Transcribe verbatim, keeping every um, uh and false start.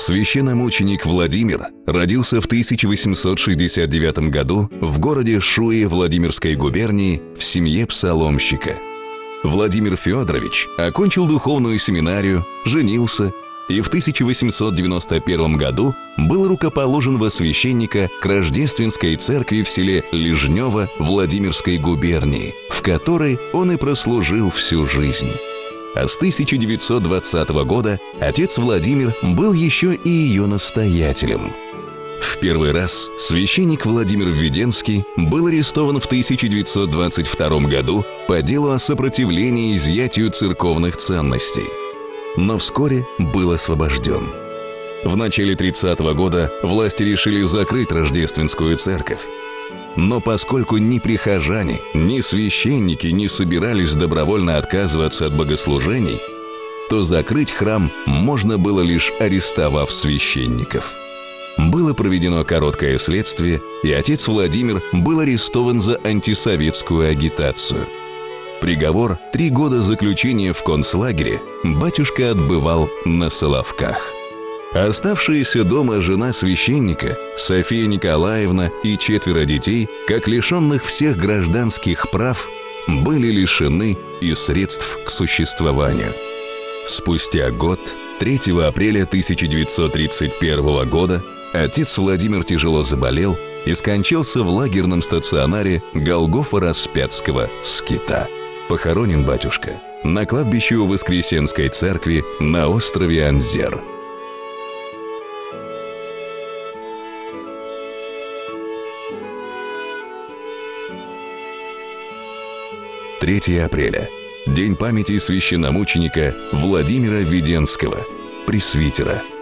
Священномученик Владимир родился в тысяча восемьсот шестьдесят девятом году в городе Шуи Владимирской губернии в семье псаломщика. Владимир Федорович окончил духовную семинарию, женился и в тысяча восемьсот девяносто первом году был рукоположен во священника к Рождественской церкви в селе Лежнево Владимирской губернии, в которой он и прослужил всю жизнь. А с тысяча девятьсот двадцатого года отец Владимир был еще и ее настоятелем. В первый раз священник Владимир Введенский был арестован в тысяча девятьсот двадцать втором году по делу о сопротивлении изъятию церковных ценностей, но вскоре был освобожден. В начале тридцатого года власти решили закрыть Рождественскую церковь. Но поскольку ни прихожане, ни священники не собирались добровольно отказываться от богослужений, то закрыть храм можно было лишь арестовав священников. Было проведено короткое следствие, и отец Владимир был арестован за антисоветскую агитацию. Приговор – три года заключения в концлагере батюшка отбывал на Соловках. А оставшаяся дома жена священника, София Николаевна, и четверо детей, как лишенных всех гражданских прав, были лишены и средств к существованию. Спустя год, третьего апреля тысяча девятьсот тридцать первого года, отец Владимир тяжело заболел и скончался в лагерном стационаре Голгофа-Распятского скита. Похоронен батюшка на кладбище у Воскресенской церкви на острове Анзер. третьего апреля. День памяти священномученика Владимира Введенского, пресвитера.